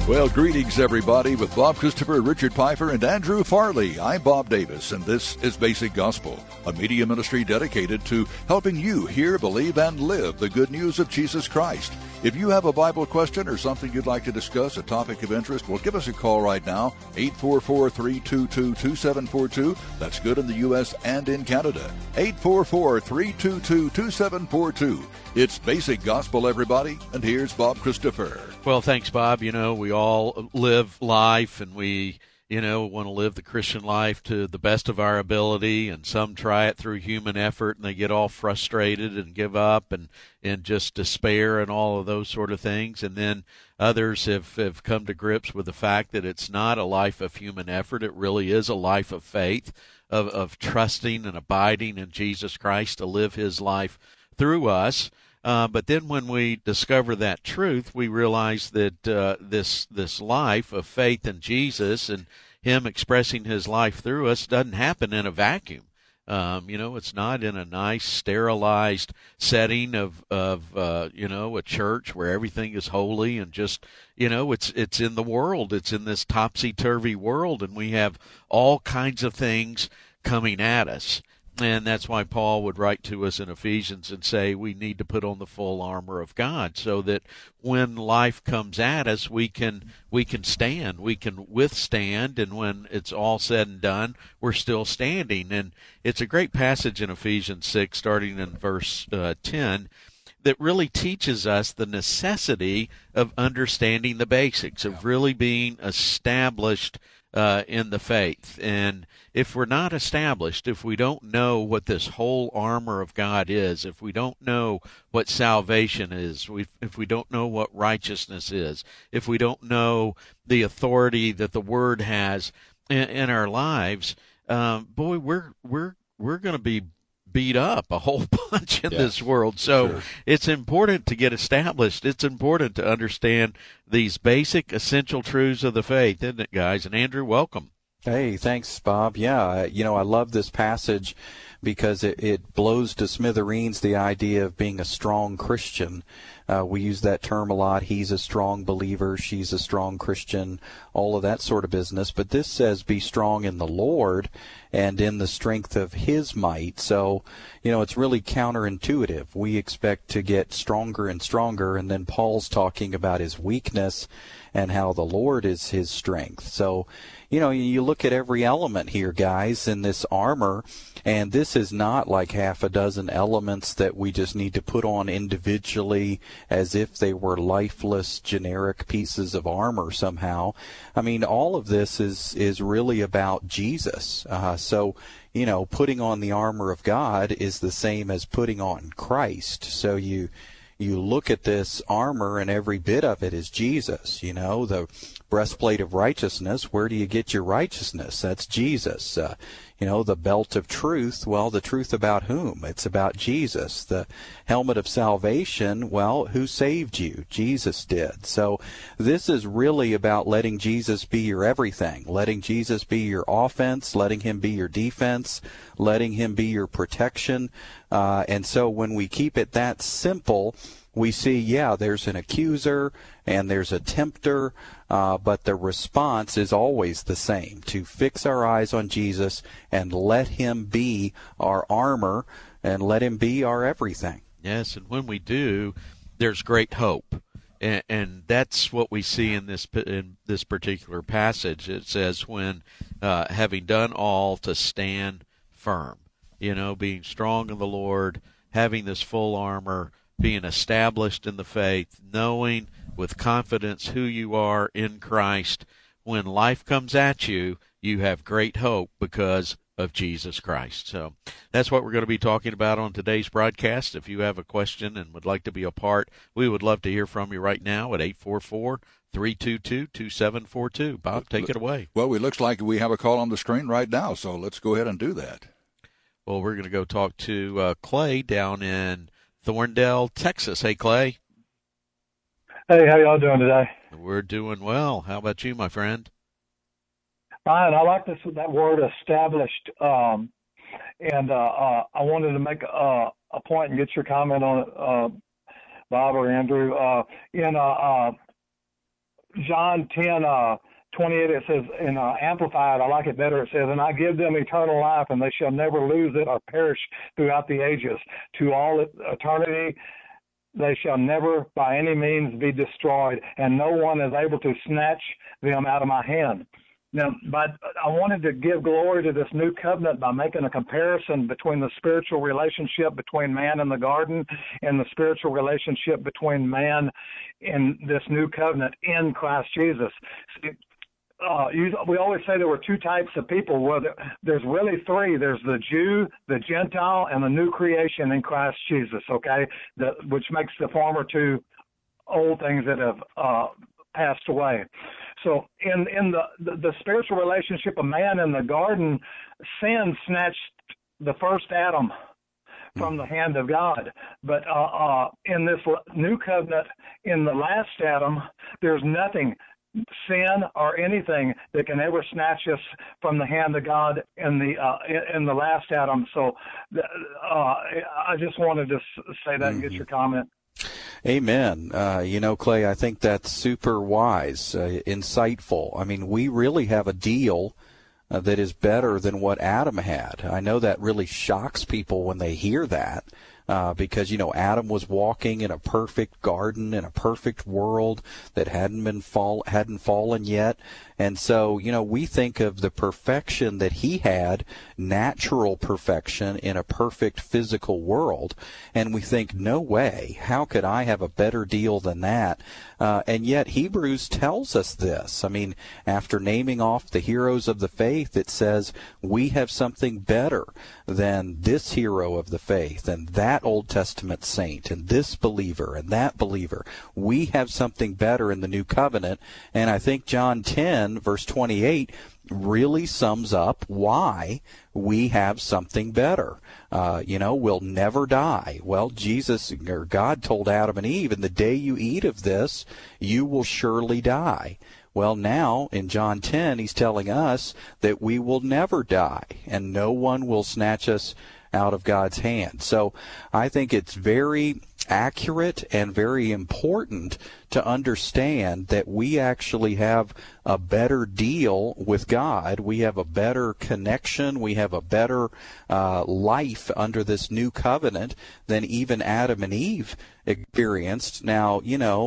Well, greetings, everybody, with Bob Christopher, Richard Pfeiffer, and Andrew Farley. I'm Bob Davis, and this is Basic Gospel, a media ministry dedicated to helping you hear, believe, and live the good news of Jesus Christ. If you have a Bible question or something you'd like to discuss, a topic of interest, well, give us a call right now, 844-322-2742. That's good in the U.S. and in Canada. 844-322-2742. It's Basic Gospel, everybody, and here's Bob Christopher. Well, thanks, Bob. You know, we all live life, and we, want to live the Christian life to the best of our ability, and some try it through human effort, and they get all frustrated and give up and just despair and all of those sort of things. And then others have come to grips with the fact that it's not a life of human effort. It really is a life of faith, of trusting and abiding in Jesus Christ to live his life through us. But then when we discover that truth, we realize that this life of faith in Jesus and him expressing his life through us doesn't happen in a vacuum. It's not in a nice, sterilized setting of a church where everything is holy and just, it's in the world. It's in this topsy-turvy world, and we have all kinds of things coming at us. And that's why Paul would write to us in Ephesians and say we need to put on the full armor of God so that when life comes at us, we can stand, we can withstand, and when it's all said and done, we're still standing. And it's a great passage in Ephesians 6, starting in verse 10, that really teaches us the necessity of understanding the basics, of really being established in the faith. And if we're not established, if we don't know what this whole armor of God is, if we don't know what salvation is, if we don't know what righteousness is, if we don't know the authority that the Word has in our lives, we're going to be beat up a whole bunch in this world. So It's important to get established. It's important to understand these basic, essential truths of the faith, isn't it, guys? And Andrew, welcome. Hey, thanks, Bob. Yeah, I love this passage because it blows to smithereens the idea of being a strong Christian. We use that term a lot. He's a strong believer. She's a strong Christian, all of that sort of business. But this says be strong in the Lord and in the strength of his might. So, it's really counterintuitive. We expect to get stronger and stronger, and then Paul's talking about his weakness and how the Lord is his strength. So, you look at every element here, guys, in this armor, and this is not like half a dozen elements that we just need to put on individually as if they were lifeless, generic pieces of armor somehow. I mean, all of this is really about Jesus. So, putting on the armor of God is the same as putting on Christ. So you look at this armor and every bit of it is Jesus. The breastplate of righteousness, where do you get your righteousness? That's Jesus. The belt of truth, well, the truth about whom? It's about Jesus. The helmet of salvation, well, who saved you? Jesus did. So this is really about letting Jesus be your everything, letting Jesus be your offense, letting him be your defense, letting him be your protection. And so when we keep it that simple, we see, there's an accuser and there's a tempter, but the response is always the same, to fix our eyes on Jesus and let him be our armor and let him be our everything. Yes, and when we do, there's great hope. And that's what we see in this particular passage. It says, when having done all, to stand firm, being strong in the Lord, having this full armor, being established in the faith, knowing with confidence who you are in Christ. When life comes at you, you have great hope because of Jesus Christ. So that's what we're going to be talking about on today's broadcast. If you have a question and would like to be a part, we would love to hear from you right now at 844-322-2742. Bob, take it away. Well, it looks like we have a call on the screen right now, so let's go ahead and do that. Well, we're going to go talk to Clay down in Thorndale, Texas. Hey, Clay. Hey, how y'all doing today? We're doing well. How about you, my friend? Fine. I like that word established, and I wanted to make a point and get your comment on it, Bob or Andrew. In John 10:28, it says in Amplified, I like it better, it says, "And I give them eternal life, and they shall never lose it or perish throughout the ages. To all eternity they shall never by any means be destroyed, and no one is able to snatch them out of my hand." Now, but I wanted to give glory to this new covenant by making a comparison between the spiritual relationship between man in the garden and the spiritual relationship between man in this new covenant in Christ Jesus. See, we always say there were two types of people. Well, there's really three. There's the Jew, the Gentile, and the new creation in Christ Jesus, okay, which makes the former two old things that have passed away. So in the spiritual relationship of man in the garden, sin snatched the first Adam from the hand of God. But in this new covenant, in the last Adam, there's nothing, sin or anything, that can ever snatch us from the hand of God in the last Adam. So I just wanted to say that and get your comment. Amen. Clay, I think that's super wise, insightful. I mean, we really have a deal that is better than what Adam had. I know that really shocks people when they hear that. Because, Adam was walking in a perfect garden, in a perfect world that hadn't fallen yet. And so, we think of the perfection that he had, natural perfection in a perfect physical world. And we think, no way, how could I have a better deal than that? And yet Hebrews tells us this. I mean, after naming off the heroes of the faith, it says we have something better than this hero of the faith and that Old Testament saint and this believer and that believer. We have something better in the new covenant. And I think John 10, verse 28, really sums up why we have something better. We'll never die. Well, God told Adam and Eve, "In the day you eat of this, you will surely die." Well, now in John 10, he's telling us that we will never die, and no one will snatch us out of God's hand. So I think it's very accurate and very important to understand that we actually have a better deal with God. We have a better connection. We have a better life under this new covenant than even Adam and Eve experienced. Now,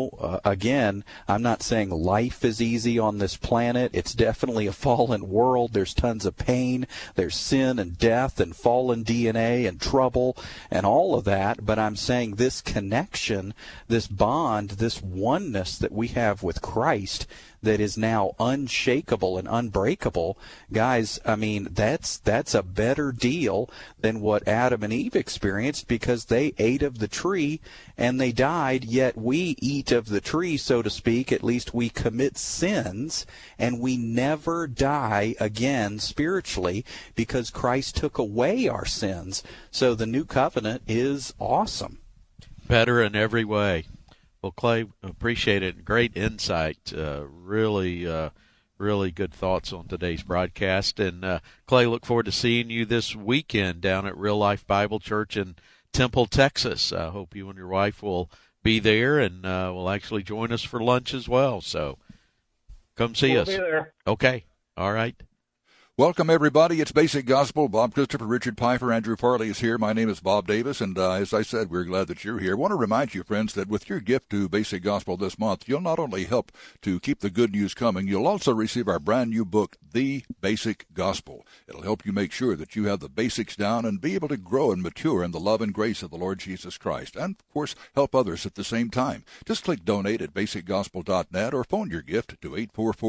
again, I'm not saying life is easy on this planet. It's definitely a fallen world. There's tons of pain. There's sin and death and fallen DNA and trouble and all of that. But I'm saying this connection, this bond, this oneness that we have with Christ that is now unshakable and unbreakable, guys, I mean, that's a better deal than what Adam and Eve experienced, because they ate of the tree and they died, yet we eat of the tree, so to speak. At least we commit sins and we never die again spiritually because Christ took away our sins. So the new covenant is awesome. Better in every way. Well, Clay, appreciate it. Great insight. Really good thoughts on today's broadcast. And Clay, look forward to seeing you this weekend down at Real Life Bible Church in Temple, Texas. I hope you and your wife will be there and will actually join us for lunch as well. So come see us. We'll be there. Okay. All right. Welcome, everybody. It's Basic Gospel. Bob Christopher, Richard Pfeiffer, Andrew Farley is here. My name is Bob Davis, and as I said, we're glad that you're here. I want to remind you, friends, that with your gift to Basic Gospel this month, you'll not only help to keep the good news coming, you'll also receive our brand new book, The Basic Gospel. It'll help you make sure that you have the basics down and be able to grow and mature in the love and grace of the Lord Jesus Christ, and, of course, help others at the same time. Just click Donate at basicgospel.net or phone your gift to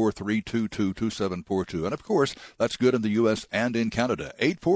844-322-2742. And, of course, that's good in the U.S. and in Canada,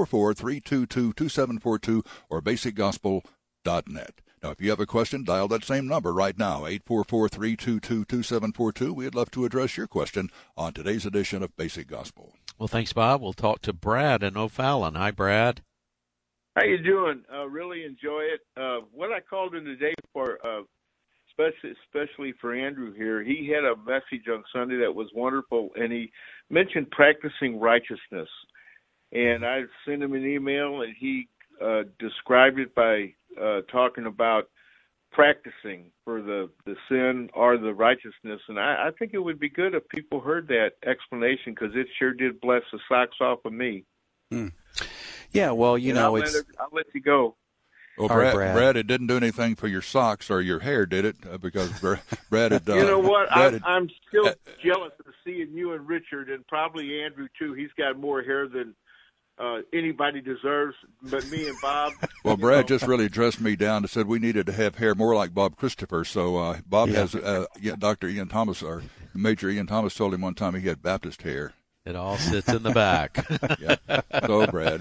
844-322-2742 or basicgospel.net. Now, if you have a question, dial that same number right now, 844-322-2742. We'd love to address your question on today's edition of Basic Gospel. Well, thanks, Bob. We'll talk to Brad in O'Fallon. Hi, Brad. How you doing? Really enjoy it. What I called in today for, especially for Andrew here, he had a message on Sunday that was wonderful, and he mentioned practicing righteousness. And I sent him an email, and he described it by talking about practicing for the sin or the righteousness. And I think it would be good if people heard that explanation, because it sure did bless the socks off of me. Yeah, well, I'll let you go. Well, Brad, it didn't do anything for your socks or your hair, did it? Because Brad had done. You know what? I'm still jealous of seeing you and Richard, and probably Andrew too. He's got more hair than anybody deserves, but me and Bob. Well, Brad just really dressed me down and said we needed to have hair more like Bob Christopher. So Bob has Dr. Ian Thomas, or Major Ian Thomas, told him one time he had Baptist hair. It all sits in the back. Yeah. So, Brad.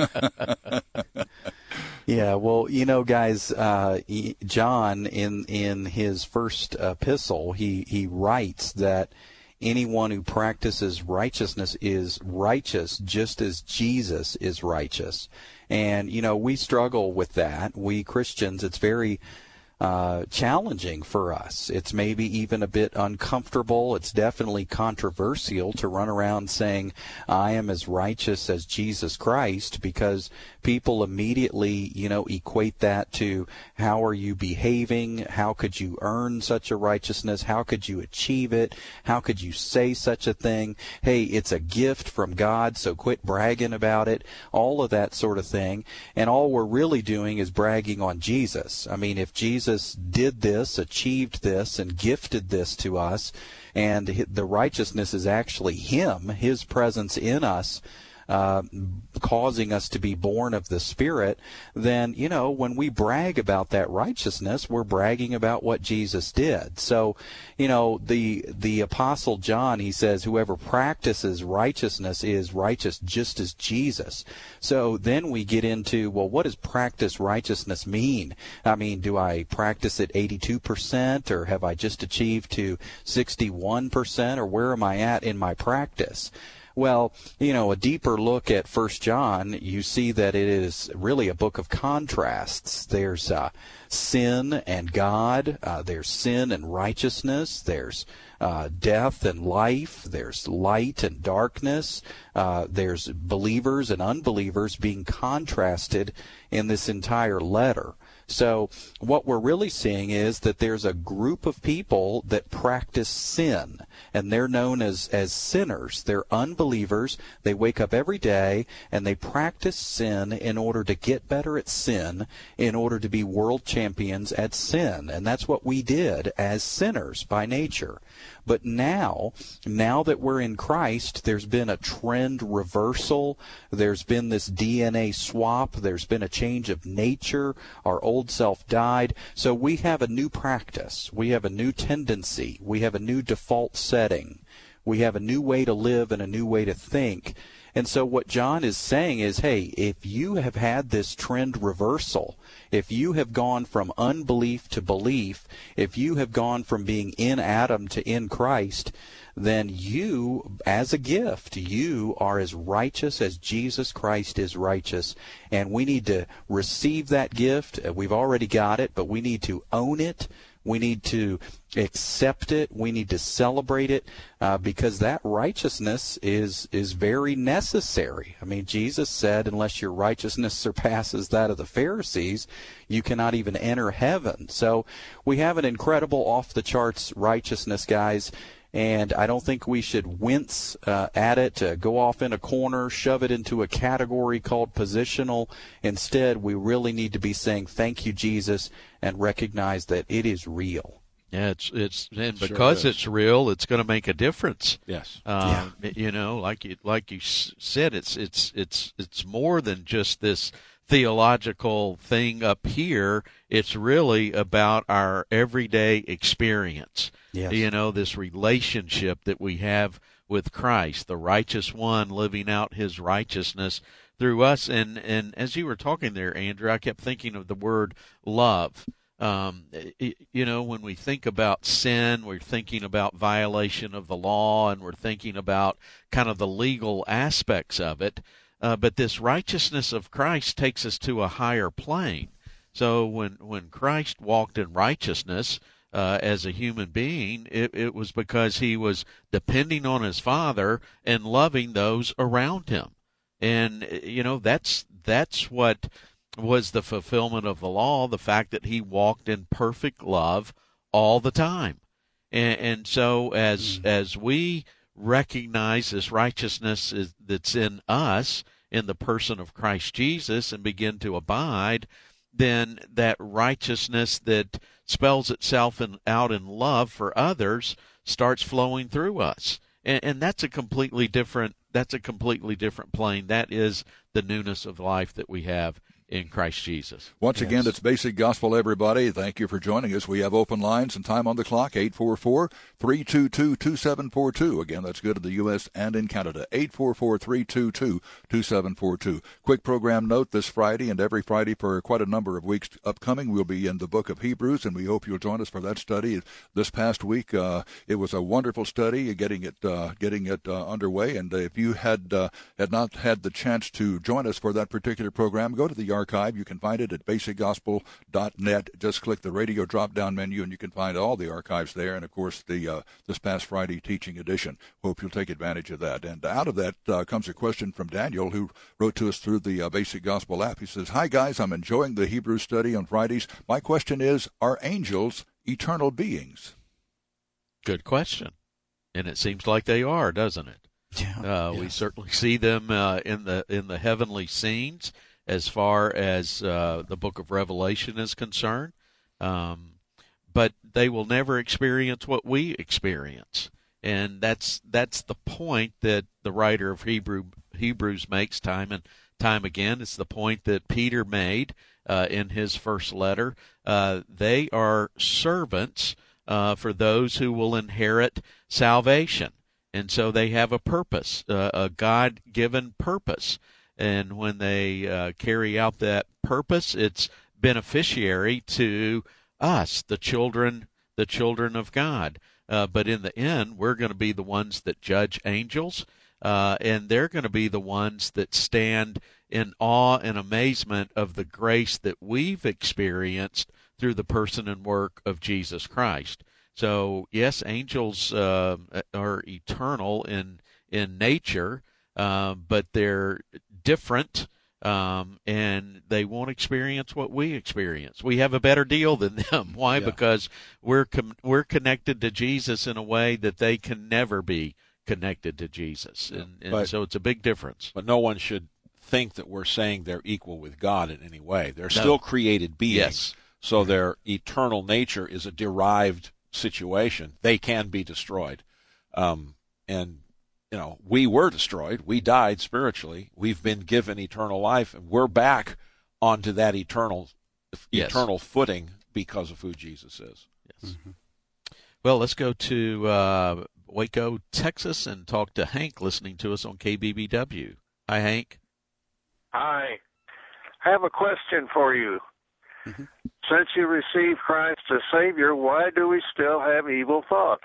Yeah, well, guys, John, in his first epistle, he writes that anyone who practices righteousness is righteous just as Jesus is righteous. And, we struggle with that. We Christians, it's very challenging for us. It's maybe even a bit uncomfortable. It's definitely controversial to run around saying, I am as righteous as Jesus Christ, because people immediately, equate that to how are you behaving? How could you earn such a righteousness? How could you achieve it? How could you say such a thing? Hey, it's a gift from God, so quit bragging about it. All of that sort of thing. And all we're really doing is bragging on Jesus. I mean, if Jesus did this, achieved this, and gifted this to us, and the righteousness is actually Him, His presence in us, causing us to be born of the Spirit, then, when we brag about that righteousness, we're bragging about what Jesus did. So, the Apostle John, he says, whoever practices righteousness is righteous just as Jesus. So then we get into, well, what does practice righteousness mean? I mean, do I practice at 82%, or have I just achieved to 61%, or where am I at in my practice? Well, a deeper look at 1 John, you see that it is really a book of contrasts. There's sin and God. There's sin and righteousness. There's death and life. There's light and darkness. There's believers and unbelievers being contrasted in this entire letter. So what we're really seeing is that there's a group of people that practice sin, and they're known as sinners. They're unbelievers. They wake up every day, and they practice sin in order to get better at sin, in order to be world champions at sin. And that's what we did as sinners by nature. But now that we're in Christ, there's been a trend reversal. There's been this DNA swap. There's been a change of nature. Our old self died. So we have a new practice. We have a new tendency. We have a new default setting. We have a new way to live and a new way to think. And so what John is saying is, hey, if you have had this trend reversal, if you have gone from unbelief to belief, if you have gone from being in Adam to in Christ, then you, as a gift, you are as righteous as Jesus Christ is righteous. And we need to receive that gift. We've already got it, but we need to own it. We need to accept it. We need to celebrate it, because that righteousness is very necessary. I mean, Jesus said, unless your righteousness surpasses that of the Pharisees, you cannot even enter heaven. So we have an incredible off-the-charts righteousness, guys. And I don't think we should wince at it, go off in a corner, shove it into a category called positional. Instead, we really need to be saying, thank you, Jesus, and recognize that it is real. Yeah, and because it's real, it's going to make a difference. Yes. Like you said, it's more than just this theological thing up here. It's really about our everyday experience. Yes. This relationship that we have with Christ, the righteous one living out His righteousness through us. And as you were talking there, Andrew, I kept thinking of the word love. When we think about sin, we're thinking about violation of the law, and we're thinking about kind of the legal aspects of it. But this righteousness of Christ takes us to a higher plane. So when Christ walked in righteousness as a human being, it was because He was depending on His Father and loving those around Him. And, that's what was the fulfillment of the law, the fact that he walked in perfect love all the time. And so as we recognize this righteousness that's in us, in the person of Christ Jesus, and begin to abide, then that righteousness that spells itself out in love for others starts flowing through us. And that's a completely different plane. That is the newness of life that we have in Christ Jesus. Once again, it's Basic Gospel, everybody. Thank you for joining us. We have open lines and time on the clock, 844-322-2742. Again, that's good in the U.S. and in Canada, 844-322-2742. Quick program note, this Friday and every Friday for quite a number of weeks upcoming, we'll be in the book of Hebrews, and we hope you'll join us for that study. This past week, it was a wonderful study, getting it underway. And if you had not had the chance to join us for that particular program, go to the archive. You can find it at basicgospel.net. Just click the radio drop-down menu, and you can find all the archives there. And, of course, the this past Friday teaching edition. Hope you'll take advantage of that. And out of that comes a question from Daniel, who wrote to us through the Basic Gospel app. He says, "Hi, guys. I'm enjoying the Hebrew study on Fridays. My question is, are angels eternal beings?" Good question. And it seems like they are, doesn't it? Yeah. We certainly see them in the heavenly scenes, as far as the book of Revelation is concerned. But they will never experience what we experience. And that's the point that the writer of Hebrews makes time and time again. It's the point that Peter made in his first letter. They are servants for those who will inherit salvation. And so they have a purpose, a God-given purpose. And when they carry out that purpose, it's beneficiary to us, the children of God. But in the end, we're going to be the ones that judge angels, and they're going to be the ones that stand in awe and amazement of the grace that we've experienced through the person and work of Jesus Christ. So, yes, angels are eternal in nature, but they're different, and they won't experience what we experience. We have a better deal than them. Why? Yeah. Because we're connected to Jesus in a way that they can never be connected to Jesus, and so it's a big difference. But no one should think that we're saying they're equal with God in any way. They're still created beings, yes. So their eternal nature is a derived situation. They can be destroyed, and we were destroyed. We died spiritually. We've been given eternal life, and we're back onto that eternal footing because of who Jesus is. Yes. Mm-hmm. Well, let's go to Waco, Texas, and talk to Hank, listening to us on KBBW. Hi, Hank. Hi. I have a question for you. Mm-hmm. Since you received Christ as Savior, why do we still have evil thoughts?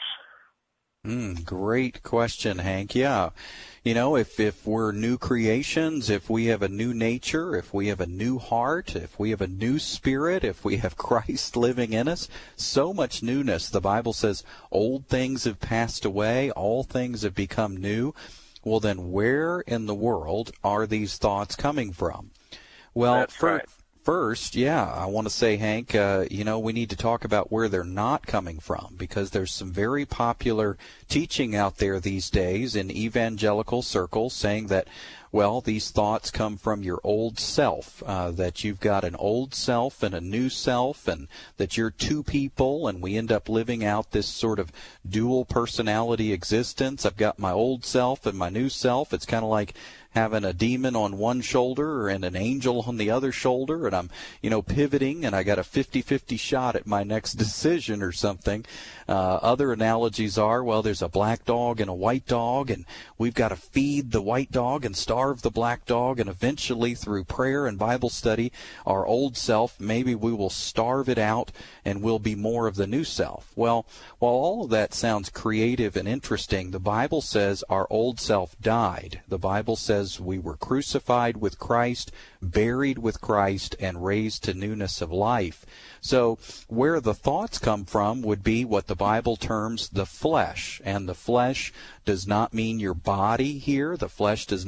Great question, Hank. Yeah. If we're new creations, if we have a new nature, if we have a new heart, if we have a new spirit, if we have Christ living in us, so much newness. The Bible says old things have passed away, all things have become new. Well, then where in the world are these thoughts coming from? Well, that's right. First, I want to say, Hank, we need to talk about where they're not coming from, because there's some very popular teaching out there these days in evangelical circles saying that, well, these thoughts come from your old self, that you've got an old self and a new self, and that you're two people, and we end up living out this sort of dual personality existence. I've got my old self and my new self. It's kind of like having a demon on one shoulder and an angel on the other shoulder, and I'm, pivoting, and I got a 50-50 shot at my next decision or something. Other analogies are, well, there's a black dog and a white dog, and we've got to feed the white dog and starve the black dog, and eventually through prayer and Bible study, our old self, maybe we will starve it out and we'll be more of the new self. Well, while all of that sounds creative and interesting, the Bible says our old self died. The Bible says we were crucified with Christ, buried with Christ, and raised to newness of life. So where the thoughts come from would be what the Bible terms the flesh. And the flesh does not mean your body here. The flesh does not mean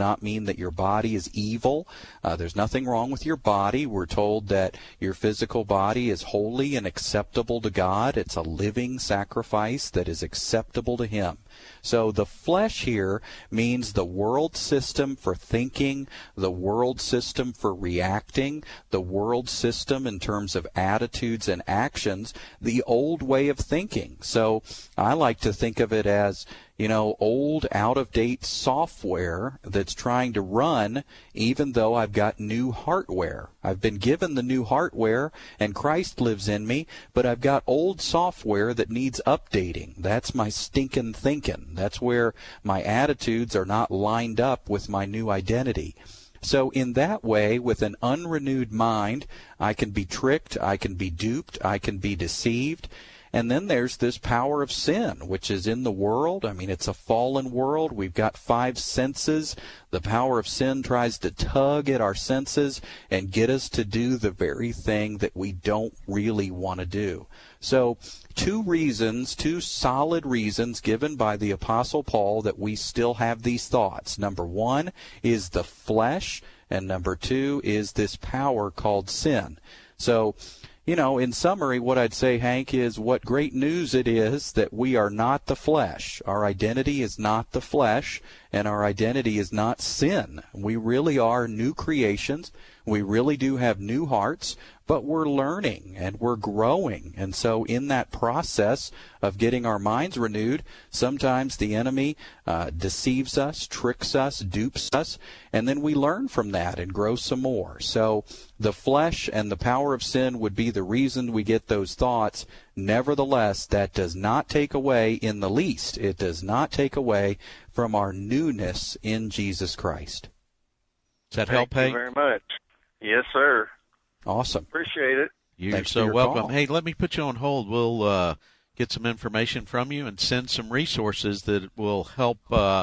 that your body is evil. There's nothing wrong with your body. We're told that your physical body is holy and acceptable to God. It's a living sacrifice that is acceptable to Him. So the flesh here means the world system for thinking, the world system for reacting, the world system in terms of attitudes and actions, the old way of thinking. So I like to think of it as, old, out-of-date software that's trying to run even though I've got new hardware. I've been given the new hardware and Christ lives in me, but I've got old software that needs updating. That's my stinking thinking. That's where my attitudes are not lined up with my new identity. So in that way, with an unrenewed mind, I can be tricked, I can be duped, I can be deceived. And then there's this power of sin, which is in the world. I mean, it's a fallen world. We've got 5 senses. The power of sin tries to tug at our senses and get us to do the very thing that we don't really want to do. So 2 solid reasons given by the Apostle Paul that we still have these thoughts. Number 1 is the flesh, and number 2 is this power called sin. So, in summary, what I'd say, Hank, is what great news it is that we are not the flesh. Our identity is not the flesh, and our identity is not sin. We really are new creations. We really do have new hearts, but we're learning and we're growing. And so in that process of getting our minds renewed, sometimes the enemy deceives us, tricks us, dupes us, and then we learn from that and grow some more. So the flesh and the power of sin would be the reason we get those thoughts. Nevertheless, that does not take away in the least. It does not take away from our newness in Jesus Christ. Does that help, Hank? Thank you very much. Yes, sir. Awesome. Appreciate it. You're so welcome. Call. Hey, let me put you on hold. We'll get some information from you and send some resources that will help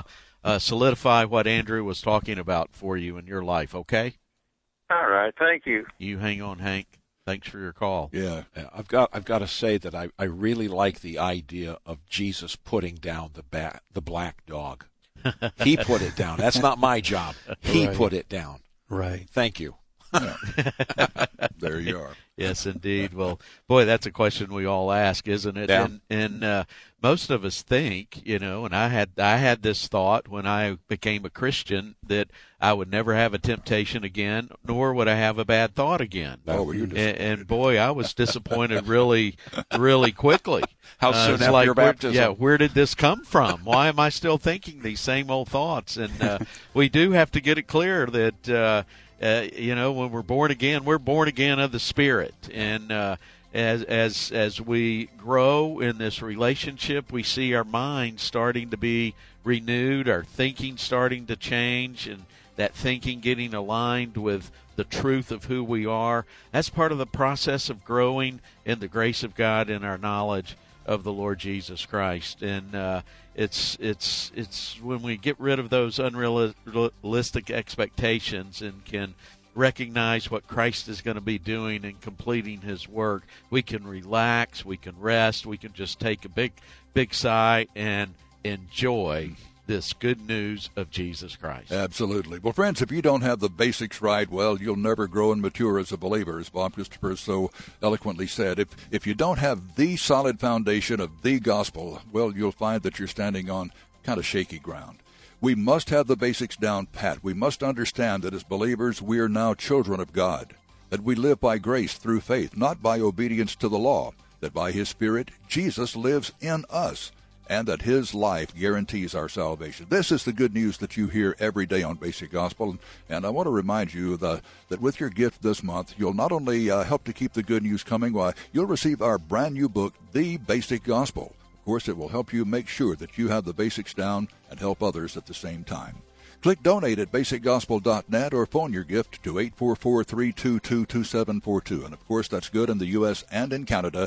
solidify what Andrew was talking about for you in your life, okay? All right. Thank you. You hang on, Hank. Thanks for your call. Yeah, I've got to say that I really like the idea of Jesus putting down the black dog. He put it down. That's not my job. He put it down. Right. Thank you. Yeah. There you are. Yes, indeed. Well, boy, that's a question we all ask, isn't it? Yeah. And most of us think, and I had this thought when I became a Christian that I would never have a temptation again, nor would I have a bad thought again. Oh, were you disappointed? And boy, I was disappointed really, really quickly. How soon after your baptism? Where did this come from? Why am I still thinking these same old thoughts? And we do have to get it clear that when we're born again of the Spirit, and as we grow in this relationship, we see our minds starting to be renewed, our thinking starting to change, and that thinking getting aligned with the truth of who we are. That's part of the process of growing in the grace of God and our knowledge of the Lord Jesus Christ. And it's when we get rid of those unrealistic expectations and can recognize what Christ is going to be doing and completing His work, we can relax, we can rest, we can just take a big sigh and enjoy this good news of Jesus Christ. Absolutely. Well, friends, if you don't have the basics right, well, you'll never grow and mature as a believer, as Bob Christopher so eloquently said. If you don't have the solid foundation of the gospel, well, you'll find that you're standing on kind of shaky ground. We must have the basics down pat. We must understand that as believers, we are now children of God, that we live by grace through faith, not by obedience to the law, that by His Spirit, Jesus lives in us, and that His life guarantees our salvation. This is the good news that you hear every day on Basic Gospel, and I want to remind you that with your gift this month, you'll not only help to keep the good news coming, you'll receive our brand new book, The Basic Gospel. Of course, it will help you make sure that you have the basics down and help others at the same time. Click Donate at basicgospel.net or phone your gift to 844-322-2742. And, of course, that's good in the U.S. and in Canada,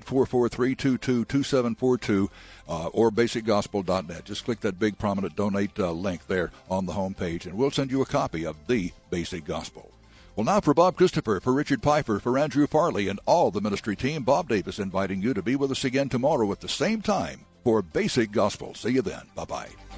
844-322-2742 or basicgospel.net. Just click that big prominent Donate link there on the home page, and we'll send you a copy of The Basic Gospel. Well, now for Bob Christopher, for Richard Pfeiffer, for Andrew Farley, and all the ministry team, Bob Davis inviting you to be with us again tomorrow at the same time for Basic Gospel. See you then. Bye-bye.